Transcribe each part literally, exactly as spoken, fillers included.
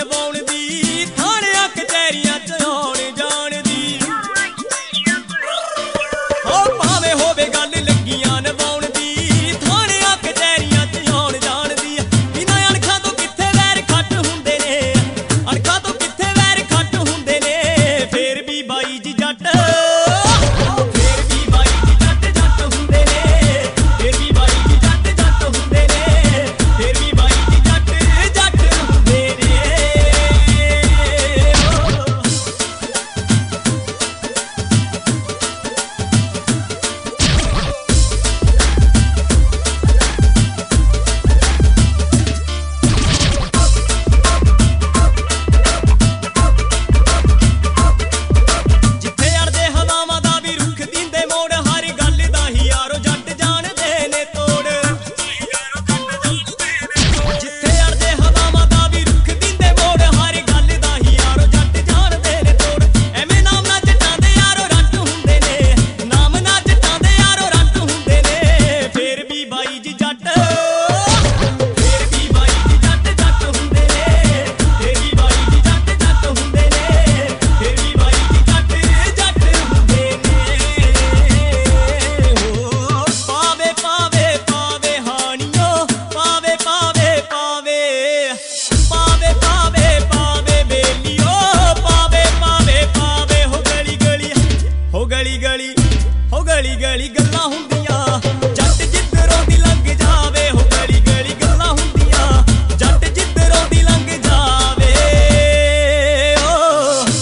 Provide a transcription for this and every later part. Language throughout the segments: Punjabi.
ਲਵਾਉਣ ਦੀ, ਥਾਣਿਆਂ ਕਚਹਿਰੀਆਂ ਚ ਆਉਣ ਜਾਣ ਦੀ। ਹੋ ਭਾਵੇਂ ਹੋਵੇ ਗੱਲ ਲੱਗੀਆਂ ਨਿਭਾਉਣ ਦੀ, ਥਾਣਿਆਂ ਕਚਹਿਰੀਆਂ ਚ ਆਉਣ ਜਾਣ ਦੀ। ਬਿਨਾਂ ਅਣਖਾਂ ਤੋਂ ਕਿੱਥੇ ਵੈਰ ਖੱਟ ਹੁੰਦੇ ਨੇ, ਅਣਖਾਂ ਤੋਂ ਕਿੱਥੇ ਵੈਰ ਖੱਟ ਹੁੰਦੇ ਨੇ। ਫੇਰ ਵੀ ਬਾਈ ਜੀ ਜੱਟ, ਫੇਰ ਵੀ ਬਾਈ ਜੀ ਜੱਟ ਜੱਟ ਹੁੰਦੇ ਨੇ, ਫੇਰ ਵੀ ਬਾਈ ਜੀ ਜੱਟ ਜੱਟ ਹੁੰਦੇ ਨੇ, ਫੇਰ ਵੀ ਬਾਈ ਜੀ ਜੱਟ ਜੱਟ ਹੁੰਦੇ ਨੇ। ਜਿੱਥੇ ਅੜਦੇ ਹਵਾਵਾਂ ਦਾ ਵੀ ਰੁੱਖ ਦਿੰਦੇ ਮੋੜ, ਹਰ ਗੱਲ ਦਾ ਹੀ ਯਾਰੋ ਜੱਟ ਜਾਣਦੇ ਨੇ ਤੋੜ। ਜਿੱਥੇ ਅੜਦੇ ਹਵਾਵਾਂ ਦਾ ਵੀ ਰੁੱਖ ਦਿੰਦੇ ਮੋੜ, ਹਰ ਗੱਲ ਦਾ ਹੀ ਯਾਰੋ ਜੱਟ ਜਾਣਦੇ ਨੇ ਤੋੜ। ਐਵੇਂ ਨਾਮ ਨਾ ਜੱਟਾਂ ਦੇ ਯਾਰੋ ਰੱਟ ਹੁੰਦੇ ਨੇ, ਨਾਮ ਨਾ ਜੱਟਾਂ ਦੇ ਯਾਰੋ ਰੱਟ ਹੁੰਦੇ ਨੇ। ਫੇਰ ਵੀ ਬਾਈ ਜੀ ਜੱਟ, ਫੇਰ ਵੀ ਬਾਈ ਜੀ ਜੱਟ ਜੱਟ ਹੁੰਦੇ ਨੇ, ਫੇਰ ਵੀ ਬਾਈ ਜੀ ਜੱਟ ਜੱਟ ਹੁੰਦੇ ਨੇ, ਫੇਰ ਵੀ ਬਾਈ ਜੀ ਜੱਟ ਜੱਟ ਹੁੰਦੇ ਨੇ। ਹੋ ਪਾਵੇ ਪਾਵੇ ਪਾਵੇ ਹਾਣੀਓ, ਪਾਵੇ ਪਾਵੇ ਪਾਵੇ, ਪਾਵੇ ਪਾਵੇ ਪਾਵੇ ਬੇਲੀਓ, ਪਾਵੇ ਪਾਵੇ ਪਾਵੇ। ਹੋ ਗਲੀ ਗਲੀ, ਹੋ ਗਲੀ ਗਲੀ, ਹੋ ਗਲੀ ਗਲੀ ਗੱਲਾਂ ਹੁੰਦੀਆਂ, ਜੱਟ ਜਿੱਧਰੋਂ ਦੀ ਲੰਘ ਜਾਵੇ। ਹੋ ਗਲੀ ਗਲੀ ਗੱਲਾਂ ਹੁੰਦੀਆਂ, ਜੱਟ ਜਿੱਧਰੋਂ ਦੀ ਲੰਘ ਜਾਵੇ। ਓ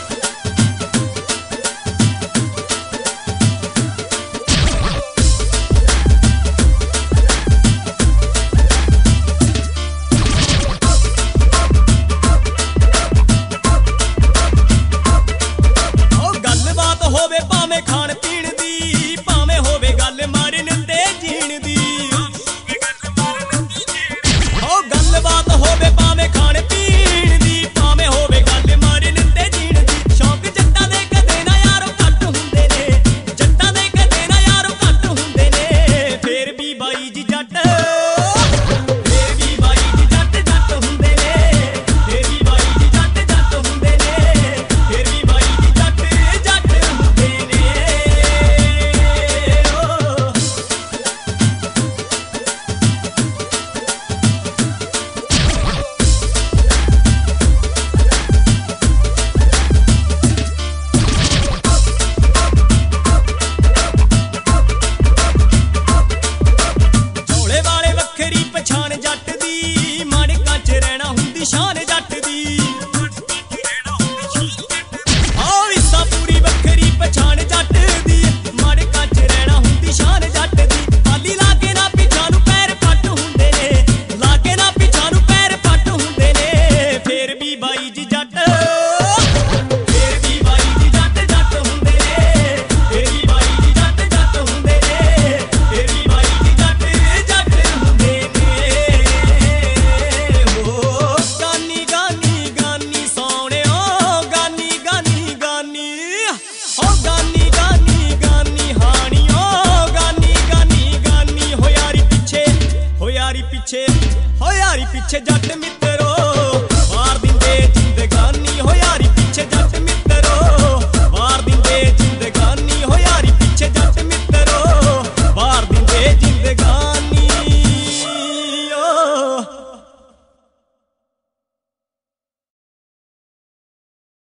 ਓ ਗੱਲਬਾਤ ਹੋਵੇ ਭਾਵੇਂ ਖਾਣ ਪੀਣ ਦੀ, ਭਾਵੇਂ ਹੋਵੇ ਗੱਲ ਮਰਨ ਤੇ ਜੀਣ ਦੀ। ਓ ਗੱਲਬਾਤ ਹੋਵੇ ਭਾਵੇਂ ਖਾਣ ਪੀਣ ਦੀ, ਭਾਵੇਂ ਹੋਵੇ ਗੱਲ ਮਰਨ ਤੇ ਜੀਣ ਦੀ। ਸ਼ੌਕ ਜੱਟਾਂ ਦੇ ਕਦੇ ਨਾ ਯਾਰੋ ਘੱਟ ਹੁੰਦੇ ਨੇ, ਜੱਟਾਂ ਦੇ ਕਦੇ ਨਾ ਯਾਰੋ ਘੱਟ ਹੁੰਦੇ ਨੇ। ਫੇਰ ਵੀ ਬਾਈ ਜੀ ਜੱਟ, ਫੇਰ ਵੀ ਬਾਈ ਜੀ ਜੱਟ ਜੱਟ ਹੁੰਦੇ ਨੇ, ਫੇਰ ਵੀ ਬਾਈ ਜੀ ਜੱਟ ਜੱਟ ਹੁੰਦੇ ਨੇ, ਫੇਰ ਵੀ ਬਾਈ ਜੀ ਜੱਟ ਜੱਟ ਹੁੰਦੇ ਨੇ। ਓ ਝੋਲੇ ਵਾਲੇ ਵੱਖਰੀ ਪਛਾਣ ਜੱਟ ਦੀ, ਮਾਣਕਾਂ ਚ ਰਹਿਣਾ ਹੁੰਦੀ ਸ਼ਾਨ ਜੱਟ ਦੀ। ਆਓ ਇੱਸਾ ਪੂਰੀ ਵੱਖਰੀ ਪਛਾਣ ਜੱਟ ਦੀ, ਮਾਣਕਾਂ ਚ ਰਹਿਣਾ ਹੁੰਦੀ ਸ਼ਾਨ ਜੱਟ ਦੀ। ਪਾਲੀ ਲਾ ਕੇ ਨਾ ਪਿੱਛਾ ਨੂੰ ਪੈਰ ਫੱਟ ਹੁੰਦੇ ਨੇ, ਲਾ ਕੇ ਨਾ ਪਿੱਛਾ ਨੂੰ ਪੈਰ ਫੱਟ ਹੁੰਦੇ ਨੇ। ਫੇਰ ਵੀ ਬਾਈ ਜੀ ਜੱਟ, ਫੇਰ ਵੀ ਬਾਈ ਜੀ ਜੱਟ ਜੱਟ ਹੁੰਦੇ ਨੇ, ਫੇਰ ਵੀ ਬਾਈ ਜੀ ਜੱਟ ਜੱਟ ਹੁੰਦੇ ਨੇ, ਫੇਰ ਵੀ ਬਾਈ ਜੀ ਜੱਟ ਜੱਟ ਹੁੰਦੇ ਨੇ। ਹੋ ਗਾਨੀ ਗਾਨੀ ਗਾਨੀ ਸੋਹਣਿਓ, ਗਾਨੀ ਗਾਨੀ ਗਾਨੀ, ਹੋ ਗਾਨੀ ਗਾਨੀ ਗਾਨੀ ਹਾਣੀਓ, ਗਾਨੀ ਗਾਨੀ ਗਾਨੀ। ਹੋ ਯਾਰੀ ਪਿੱਛੇ, ਹੋ ਯਾਰੀ ਪਿੱਛੇ, ਹੋ ਯਾਰੀ ਪਿੱਛੇ ਜੱਟ ਮਿੱਤ